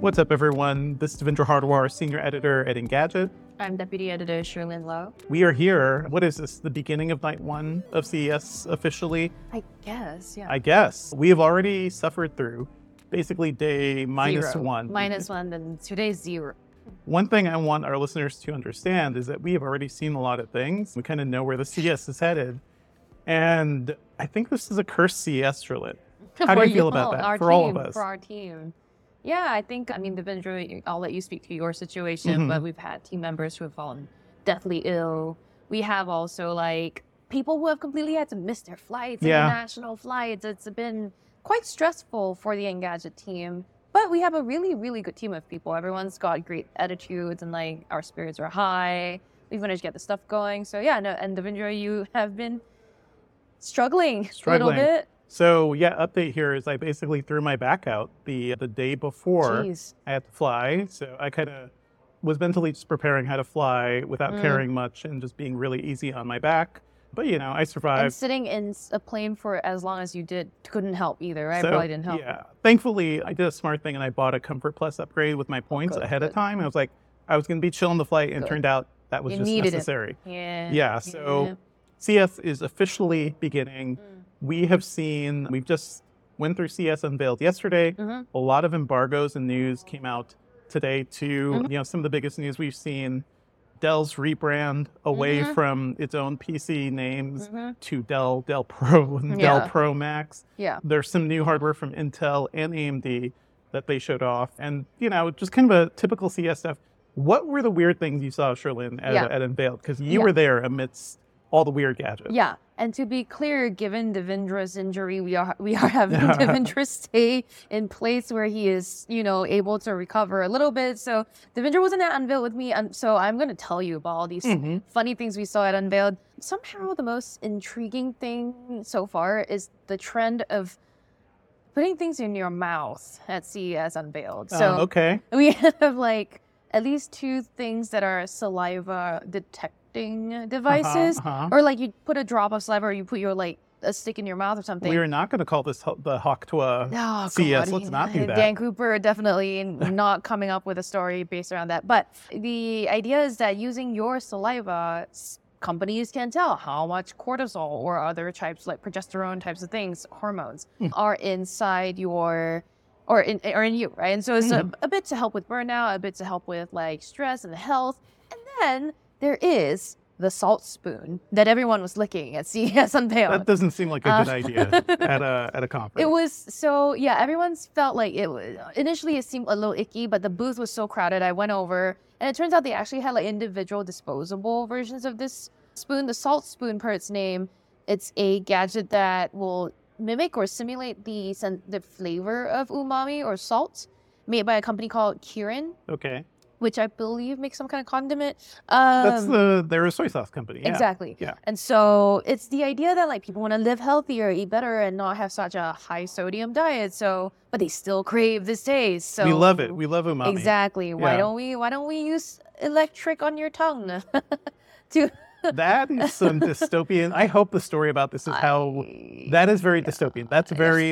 What's up, everyone? This is Devendra Hardwar, Senior Editor at Engadget. I'm Deputy Editor Sherlyn Lowe. We are here. What is this? The beginning of night one of CES officially? I guess, yeah. I guess. We have already suffered through basically day minus Zero. one. Minus one, then today's 0. One thing I want our listeners to understand is that we have already seen a lot of things. We kind of know where the CES is headed. And I think this is a cursed CES, Sherlyn. How do you feel about that for all of us? For our team. Yeah, I think, Devendra, I'll let you speak to your situation, but we've had team members who have fallen deathly ill. We have also, people who have completely had to miss their flights, international flights. It's been quite stressful for the Engadget team. But we have a really, really good team of people. Everyone's got great attitudes and, our spirits are high. We've managed to get the stuff going. So, and Devendra, you have been struggling a little bit. So, update here is I basically threw my back out the day before. Jeez. I had to fly. So I kind of was mentally just preparing how to fly without carrying much and just being really easy on my back. But, I survived. And sitting in a plane for as long as you did couldn't help either, right? So, Probably didn't help. Yeah. Thankfully, I did a smart thing and I bought a Comfort Plus upgrade with my points ahead of time. I was like, I was going to be chilling the flight, and it turned out that was just necessary. Yeah. So CS is officially beginning. We've just went through CS Unveiled yesterday. A lot of embargoes and news came out today too. Some of the biggest news we've seen: Dell's rebrand away from its own PC names to Dell Pro, and Dell Pro Max. Yeah. There's some new hardware from Intel and AMD that they showed off. And, just kind of a typical CS stuff. What were the weird things you saw, Sherlyn, at Unveiled? Because you were there amidst all the weird gadgets. Yeah. And to be clear, given Devendra's injury, we are having Devendra stay in place where he is, able to recover a little bit. So Devendra wasn't at Unveiled with me, and so I'm going to tell you about all these funny things we saw at Unveiled. Somehow the most intriguing thing so far is the trend of putting things in your mouth at CES Unveiled. So we have at least 2 things that are saliva detecting devices, or you put a drop of saliva, or you put a stick in your mouth or something. We are not going to call this the Hawktua CS. Let's not do that. Dan Cooper definitely not coming up with a story based around that. But the idea is that using your saliva, companies can tell how much cortisol or other types like progesterone types of things, hormones, are inside your or in you, right? And so it's a bit to help with burnout, a bit to help with stress and health, and then there is the salt spoon that everyone was licking at CES Unveiled. That doesn't seem like a good idea at a conference. It was everyone's felt like it was, initially it seemed a little icky, but the booth was so crowded. I went over, and it turns out they actually had individual disposable versions of this spoon. The salt spoon, per its name, it's a gadget that will mimic or simulate the flavor of umami or salt, made by a company called Kirin. Okay. Which I believe makes some kind of condiment. They're a soy sauce company. Yeah. Exactly. Yeah. And so it's the idea that people want to live healthier, eat better, and not have such a high sodium diet. So, but they still crave this taste. So we love it. We love umami. Exactly. Why don't we use electric on your tongue to? That is some dystopian. I hope the story about this is how that is very dystopian. That's very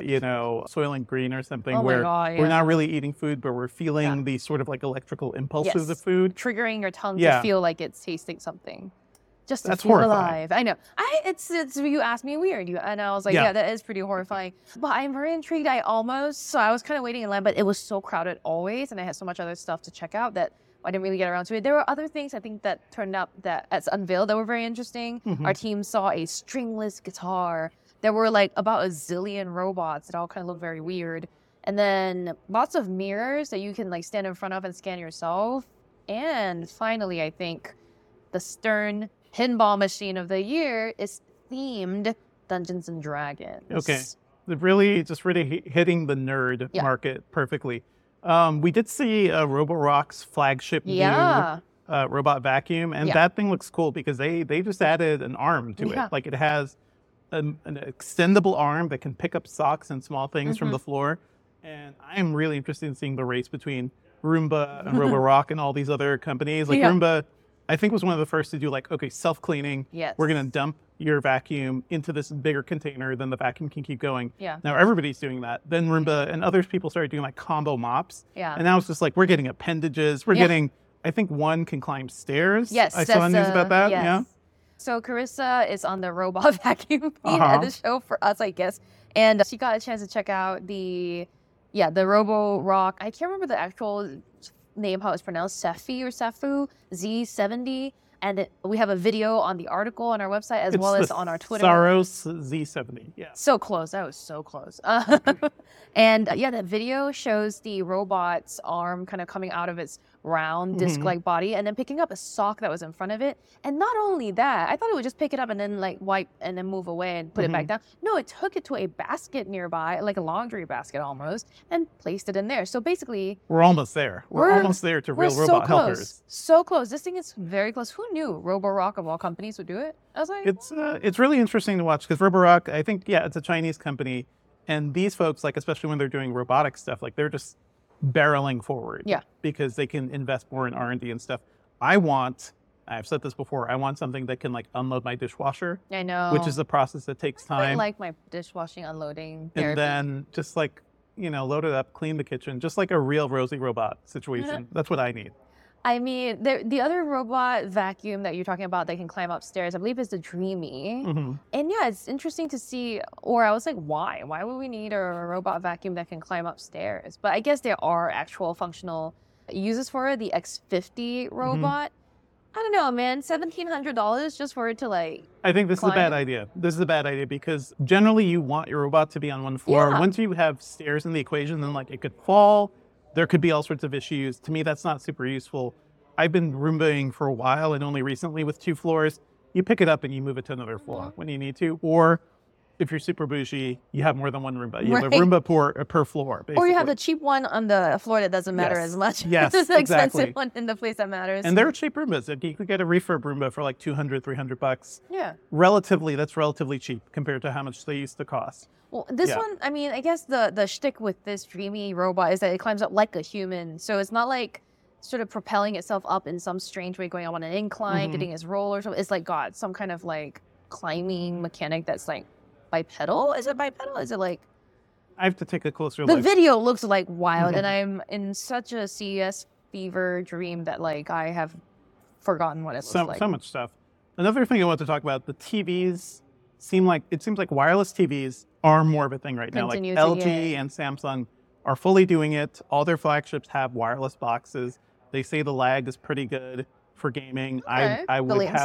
Soylent Green or something where we're not really eating food, but we're feeling these sort of electrical impulses of food. Triggering your tongue to feel like it's tasting something. Just to That's feel horrifying. alive. I know. It's you asked me weird. And I was like, that is pretty horrifying. But I'm very intrigued. So I was kind of waiting in line, but it was so crowded always, and I had so much other stuff to check out that I didn't really get around to it. There were other things I think that turned up that as Unveiled that were very interesting. Our team saw a stringless guitar. There were about a zillion robots that all kind of look very weird. And then lots of mirrors that you can stand in front of and scan yourself. And finally, I think the Stern pinball machine of the year is themed Dungeons and Dragons. Okay. Really hitting the nerd market perfectly. We did see Roborock's flagship new robot vacuum, and that thing looks cool because they just added an arm to it. It has an extendable arm that can pick up socks and small things from the floor. And I am really interested in seeing the race between Roomba and Roborock and all these other companies. Roomba, I think was one of the first to do like, okay, self-cleaning. Yes. We're going to dump your vacuum into this bigger container, then the vacuum can keep going. Yeah. Now everybody's doing that. Then Roomba and other people started doing like combo mops. Yeah. And now it's just like, we're getting appendages. We're getting, I think one can climb stairs. Yes. I saw news about that. Yes. Yeah. So Carissa is on the robot vacuum feed at the show for us, I guess. And she got a chance to check out the Roborock. I can't remember the actual name, how it's pronounced, Sefi or Sefu Z70. And we have a video on the article on our website as well as on our Twitter. Saros Z70, yeah. So close. That was so close. And that video shows the robot's arm kind of coming out of its round disc-like body and then picking up a sock that was in front of it. And not only that, I thought it would just pick it up and then like wipe and then move away and put it back down. No, it took it to a basket nearby, like a laundry basket almost, and placed it in there. So basically, we're almost there. We're almost there to real robot helpers. So close. This thing is very close. Who knew Roborock of all companies would do it? I was like, it's really interesting to watch because Roborock, I think, it's a Chinese company, and these folks, like especially when they're doing robotic stuff, like they're just barreling forward. Yeah. Because they can invest more in R&D and stuff. I've said this before, I want something that can like unload my dishwasher. I know. Which is a process that takes time. I like my dishwashing unloading therapy. And then just like, load it up, clean the kitchen, just like a real Rosie robot situation. That's what I need. I mean, the other robot vacuum that you're talking about that can climb upstairs, I believe is the Dreamy. And it's interesting to see, or I was like, why? Why would we need a robot vacuum that can climb upstairs? But I guess there are actual functional uses for it. The X50 robot. I don't know, man, $1,700 just for it to like I think this is a bad idea. This is a bad idea because generally you want your robot to be on one floor. Yeah. Once you have stairs in the equation, then like it could fall. There could be all sorts of issues. To me, that's not super useful. I've been Roombaing for a while and only recently with 2 floors. You pick it up and you move it to another floor when you need to. Or if you're super bougie, you have more than one Roomba. You have a Roomba per floor, basically. Or you have the cheap one on the floor that doesn't matter as much. Yes, It's the exactly. expensive one in the place that matters. And there are cheap Roombas. You could get a refurb Roomba for like $200, $300. Yeah. That's relatively cheap compared to how much they used to cost. Well, this one, I mean, I guess the shtick with this Dreamy robot is that it climbs up like a human. So it's not like sort of propelling itself up in some strange way, going up on an incline, getting its roll or something. It's like got some kind of like climbing mechanic that's like bipedal. Is it bipedal? Is it like... I have to take a closer The look. video looks like wild, and I'm in such a CES fever dream that like I have forgotten what it looks like. So much stuff. Another thing I want to talk about, the TVs seems like wireless TVs are more of a thing right now. Like LG and Samsung are fully doing it. All their flagships have wireless boxes. They say the lag is pretty good for gaming. Okay. I would have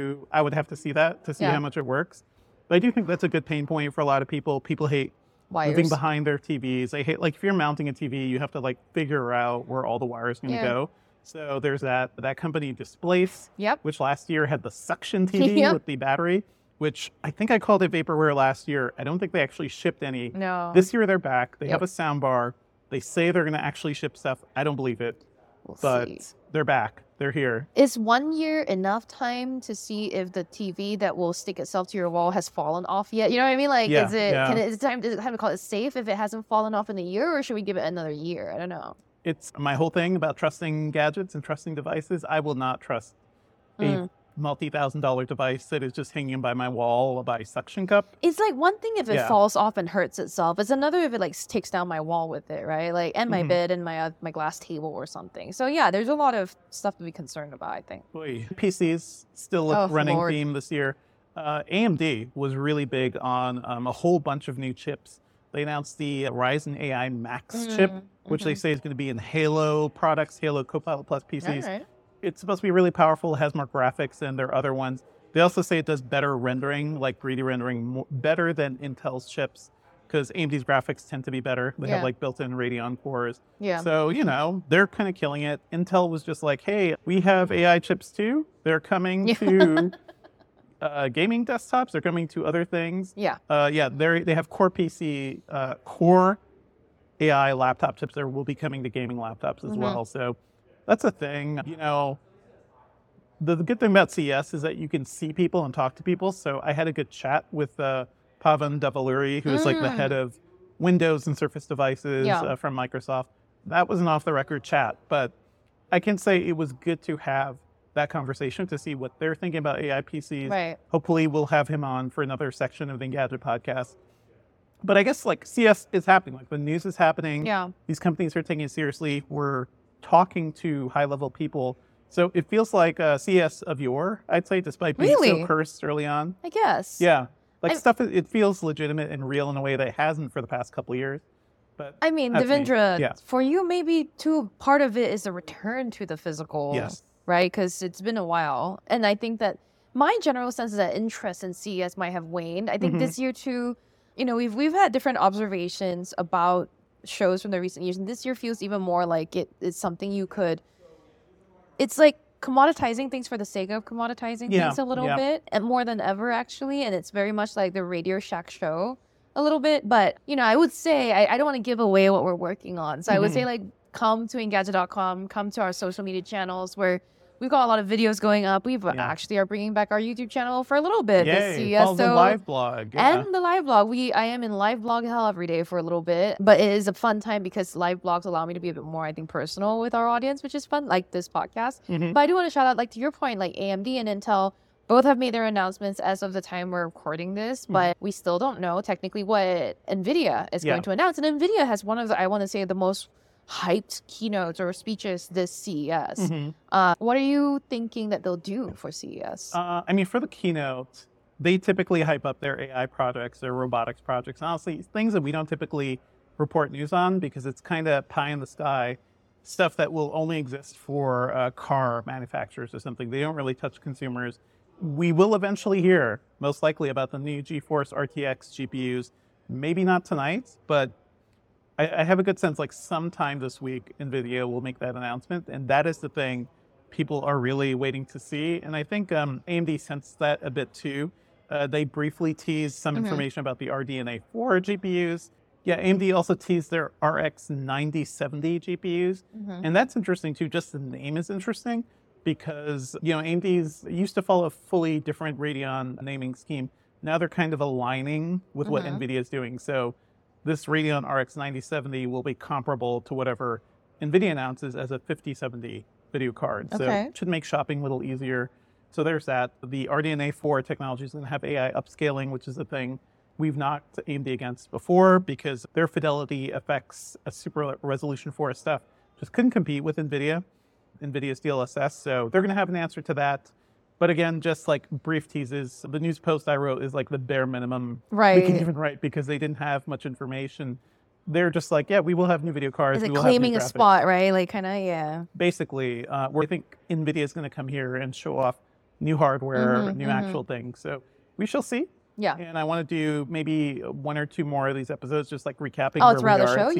to see that to see how much it works. But I do think that's a good pain point for a lot of people. People hate moving behind their TVs. They hate, like, if you're mounting a TV, you have to like figure out where all the wires are going to go. So there's that company Displace, which last year had the suction TV with the battery, which I think I called it vaporware last year. I don't think they actually shipped any. No. This year they're back. They have a sound bar. They say they're going to actually ship stuff. I don't believe it. But they're back. They're here. Is 1 year enough time to see if the TV that will stick itself to your wall has fallen off yet? You know what I mean? Like, is it time to call it safe if it hasn't fallen off in a year, or should we give it another year? I don't know. It's my whole thing about trusting gadgets and trusting devices. I will not trust a multi-$1,000 device that is just hanging by my wall by suction cup. It's like one thing if it falls off and hurts itself. It's another if it like takes down my wall with it, right? Like, and my bed and my glass table or something. So yeah, there's a lot of stuff to be concerned about, I think. Boy, PCs still a running theme this year. AMD was really big on a whole bunch of new chips. They announced the Ryzen AI Max chip, which they say is going to be in Halo products, Halo Copilot Plus PCs. All right. It's supposed to be really powerful. It has more graphics than their other ones. They also say it does better rendering, like 3D rendering, better than Intel's chips, because AMD's graphics tend to be better. They have like built-in Radeon cores. Yeah. So, they're kind of killing it. Intel was just like, hey, we have AI chips too. They're coming to gaming desktops. They're coming to other things. Yeah. They have Core PC, Core AI laptop chips that will be coming to gaming laptops as well. So that's a thing. The good thing about CES is that you can see people and talk to people. So I had a good chat with Pavan Devaluri, who is like the head of Windows and Surface devices from Microsoft. That was an off-the-record chat, but I can say it was good to have that conversation to see what they're thinking about AI PCs. Right. Hopefully we'll have him on for another section of the Engadget podcast. But I guess like CS is happening, like the news is happening. Yeah. These companies are taking it seriously. We're talking to high level people. So it feels like CS of yore, I'd say, despite being so cursed early on. I guess. Yeah. Like stuff, it feels legitimate and real in a way that it hasn't for the past couple of years. But I mean, Devendra, for you, maybe too, part of it is a return to the physical, right? Because it's been a while. And I think that my general sense is that interest in CES might have waned. I think this year too, you know, we've had different observations about shows from the recent years. And this year feels even more like it's something you could, it's like commoditizing things for the sake of commoditizing things a little bit, and more than ever, actually. And it's very much like the Radio Shack show a little bit. But, you know, I would say, I don't want to give away what we're working on. So I would say, like, come to Engadget.com, come to our social media channels where we've got a lot of videos going up. We've actually are bringing back our YouTube channel for a little bit this CES. Follow the live blog. And the live blog. I am in live blog hell every day for a little bit, but it is a fun time because live blogs allow me to be a bit more, I think, personal with our audience, which is fun, like this podcast. But I do want to shout out, like, to your point, like AMD and Intel both have made their announcements as of the time we're recording this, but we still don't know technically what NVIDIA is going to announce. And NVIDIA has one of the, I want to say, the most hyped keynotes or speeches this CES. What are you thinking that they'll do for CES? I mean, for the keynote, they typically hype up their AI projects, their robotics projects. Honestly, things that we don't typically report news on because it's kind of pie in the sky, stuff that will only exist for car manufacturers or something. They don't really touch consumers. We will eventually hear, most likely, about the new GeForce RTX GPUs. Maybe not tonight, but I have a good sense, like sometime this week, NVIDIA will make that announcement. And that is the thing people are really waiting to see. And I think AMD sensed that a bit too. They briefly teased some information about the RDNA 4 GPUs. Yeah, AMD also teased their RX 9070 GPUs. And that's interesting too. Just the name is interesting because, you know, AMD's used to follow a fully different Radeon naming scheme. Now they're kind of aligning with what NVIDIA is doing. So this Radeon RX 9070 will be comparable to whatever NVIDIA announces as a 5070 video card. So it should make shopping a little easier. So there's that. The RDNA 4 technology is going to have AI upscaling, which is a thing we've knocked AMD against before because their fidelity affects a super resolution 4 stuff. Just couldn't compete with NVIDIA's DLSS. So they're going to have an answer to that. But again, just like brief teases, the news post I wrote is like the bare minimum we can even write because they didn't have much information. They're just like, yeah, we will have new video cards. Is it claiming a spot, right? Like kind of, Basically, where I think NVIDIA is going to come here and show off new hardware, new actual things. So we shall see. Yeah. And I want to do maybe one or two more of these episodes, just like recapping where we are at show?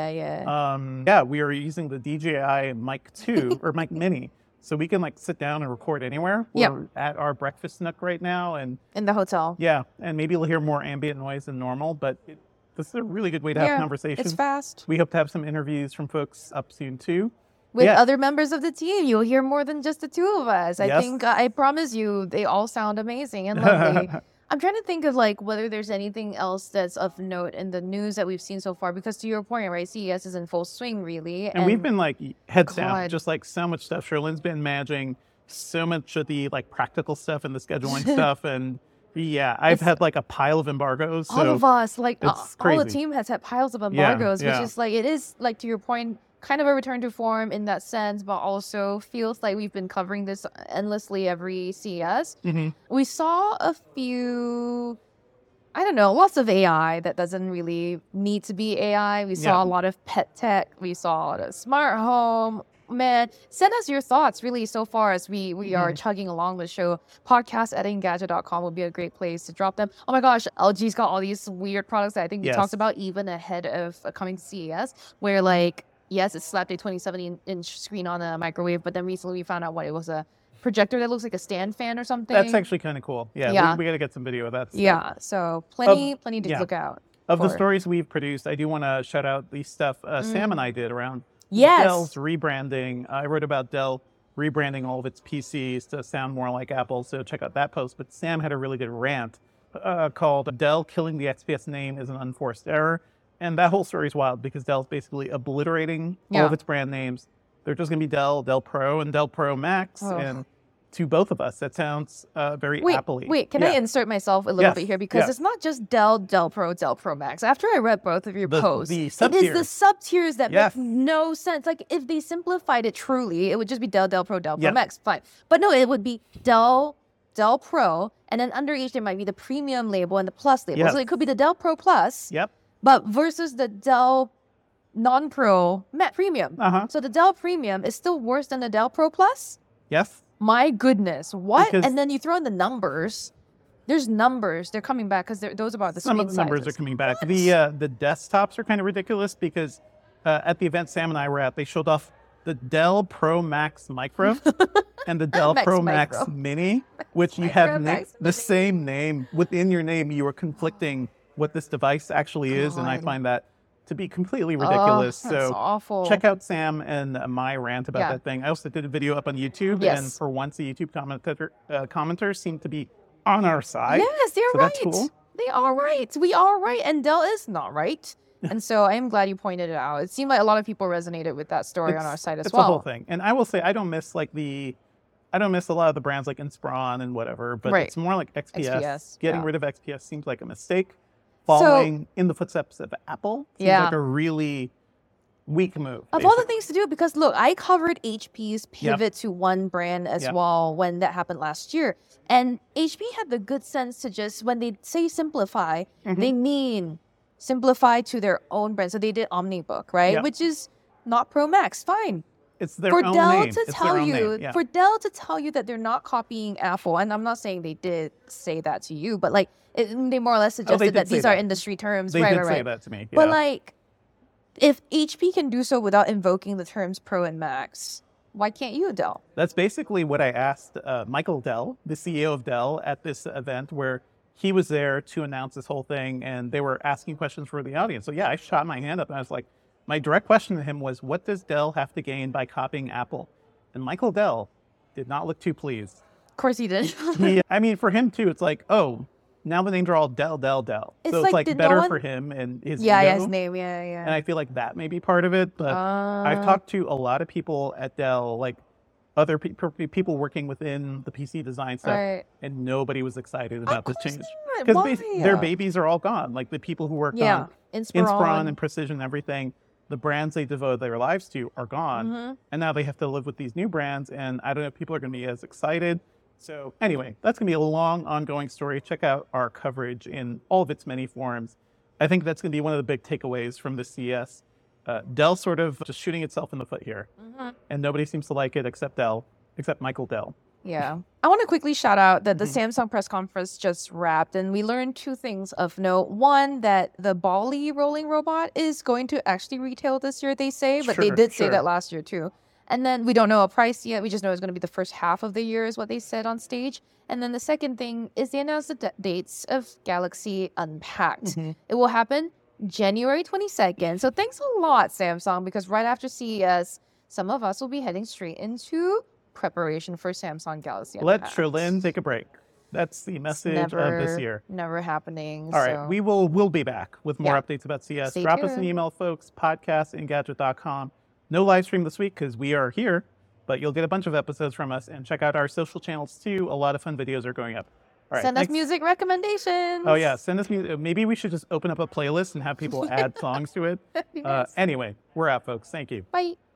Yeah, we are using the DJI Mic 2 or Mic Mini. So we can like sit down and record anywhere. We're at our breakfast nook right now. And in the hotel. Yeah. And maybe we'll hear more ambient noise than normal, but this is a really good way to have conversations. It's fast. We hope to have some interviews from folks up soon too. With other members of the team. You'll hear more than just the two of us. I think, I promise you, they all sound amazing and lovely. I'm trying to think of like whether there's anything else that's of note in the news that we've seen so far, because to your point, right, CES is in full swing really. And we've been like heads down, just like so much stuff. Sherlin's been managing so much of the like practical stuff and the scheduling stuff. And I've had like a pile of embargoes. So all of us, like all the team has had piles of embargoes, which is like, it is like to your point, kind of a return to form in that sense, but also feels like we've been covering this endlessly every CES. We saw a few, I don't know, lots of AI that doesn't really need to be AI. We saw a lot of pet tech. We saw the smart home. Man, send us your thoughts really so far as we are chugging along the show. Podcast@engadget.com would be a great place to drop them. Oh my gosh, LG's got all these weird products that I think we talked about even ahead of coming to CES, where like, yes, it slapped a 2070-inch screen on a microwave, but then recently we found out what it was, a projector that looks like a stand fan or something. That's actually kind of cool. Yeah. We got to get some video of that stuff. Yeah, so plenty to look out. Of the stories we've produced, I do want to shout out the stuff Sam and I did around Dell's rebranding. I wrote about Dell rebranding all of its PCs to sound more like Apple, so check out that post. But Sam had a really good rant called Dell Killing the XPS Name is an Unforced Error. And that whole story is wild because Dell's basically obliterating all of its brand names. They're just going to be Dell Pro, and Dell Pro Max. And to both of us. That sounds very Apple-y. Wait, can I insert myself a little bit here? Because it's not just Dell Pro, Dell Pro Max. After I read both of your posts, it is the sub-tiers that make no sense. Like, if they simplified it truly, it would just be Dell Pro, Dell Pro Max. Fine. But no, it would be Dell Pro, and then under each there might be the premium label and the plus label. So it could be the Dell Pro Plus, but versus the Dell non-Pro Premium. So the Dell Premium is still worse than the Dell Pro Plus? Yes. My goodness, what? Because and then you throw in the numbers. There's numbers. They're coming back because those are about the some of the numbers sizes. Are coming back. What? The desktops are kind of ridiculous because at the event Sam and I were at, they showed off the Dell Pro Max Micro and the Dell Pro Max Mini, which you have the same name. Within your name, you are conflicting what this device actually is, and I find that to be completely ridiculous. That's awful. Check out Sam and my rant about that thing. I also did a video up on YouTube, and for once, the YouTube commenters seem to be on our side. Yes, they're so right. That's cool. They are right. We are right, and Dell is not right. And so I am glad you pointed it out. It seemed like a lot of people resonated with that story on our side as well. It's the whole thing. And I will say, I don't miss a lot of the brands like Inspiron and whatever, but it's more like XPS. Getting rid of XPS seems like a mistake. Following in the footsteps of Apple seems like a really weak move. Of all the things to do, because look, I covered HP's pivot to one brand as well when that happened last year. And HP had the good sense to just, when they say simplify, they mean simplify to their own brand. So they did OmniBook, right? Which is not Pro Max. Fine. It's their own name. For Dell to tell you that they're not copying Apple, and I'm not saying they did say that to you, but like they more or less suggested that these are industry terms. They did say that to me. But like, if HP can do so without invoking the terms Pro and Max, why can't you, Dell? That's basically what I asked Michael Dell, the CEO of Dell, at this event where he was there to announce this whole thing, and they were asking questions for the audience. So yeah, I shot my hand up and I was like, my direct question to him was, what does Dell have to gain by copying Apple? And Michael Dell did not look too pleased. Of course he did. I mean, for him too, it's like, oh, now the names are all Dell. So it's like better for him and his ego. His name, And I feel like that may be part of it. But I've talked to a lot of people at Dell, like other people working within the PC design stuff, and nobody was excited about this change. Because their babies are all gone. Like the people who worked on Inspiron and Precision and everything, the brands they devote their lives to are gone. And now they have to live with these new brands. And I don't know if people are going to be as excited. So anyway, that's going to be a long, ongoing story. Check out our coverage in all of its many forms. I think that's going to be one of the big takeaways from the CES. Dell sort of just shooting itself in the foot here. And nobody seems to like it except Michael Dell. Yeah. I want to quickly shout out that the Samsung press conference just wrapped, and we learned two things of note. One, that the Bali rolling robot is going to actually retail this year, they say, but they did say that last year too. And then we don't know a price yet. We just know it's going to be the first half of the year is what they said on stage. And then the second thing is they announced the dates of Galaxy Unpacked. It will happen January 22nd. So thanks a lot, Samsung, because right after CES, some of us will be heading straight into preparation for Samsung Galaxy Unpacked. Let Sherlyn take a break. That's the message of this year. Never happening. All right, we'll be back with more updates about CES. Stay Drop tuned. us an email, folks, podcast@engadget.com. No live stream this week because we are here, but you'll get a bunch of episodes from us, and check out our social channels too. A lot of fun videos are going up. All right, send us music recommendations. Oh yeah, send us music. Maybe we should just open up a playlist and have people add songs to it. Anyway, we're out, folks. Thank you. Bye.